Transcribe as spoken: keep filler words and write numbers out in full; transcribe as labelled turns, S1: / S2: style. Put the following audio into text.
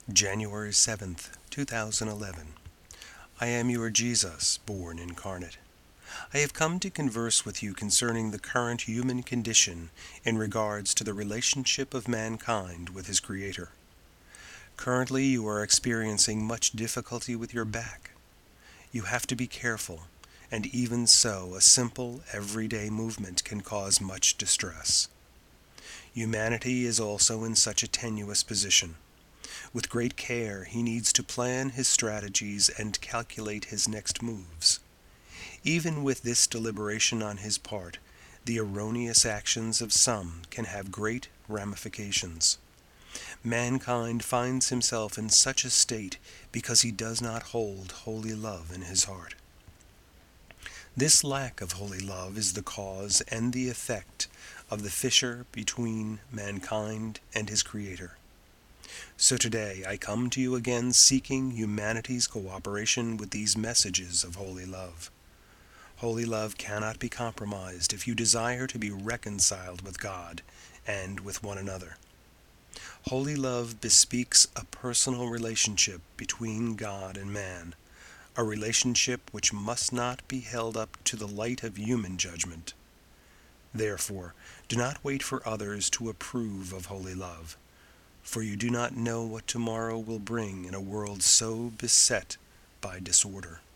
S1: January seventh, two thousand eleven. I am your Jesus, born incarnate. I have come to converse with you concerning the current human condition in regards to the relationship of mankind with his Creator. Currently, you are experiencing much difficulty with your back. You have to be careful, and even so, a simple, everyday movement can cause much distress. Humanity is also in such a tenuous position. With great care, he needs to plan his strategies and calculate his next moves. Even with this deliberation on his part, the erroneous actions of some can have great ramifications. Mankind finds himself in such a state because he does not hold holy love in his heart. This lack of holy love is the cause and the effect of the fissure between mankind and his Creator. So today I come to you again seeking humanity's cooperation with these messages of holy love. Holy love cannot be compromised if you desire to be reconciled with God and with one another. Holy love bespeaks a personal relationship between God and man, a relationship which must not be held up to the light of human judgment. Therefore, do not wait for others to approve of holy love, for you do not know what tomorrow will bring in a world so beset by disorder.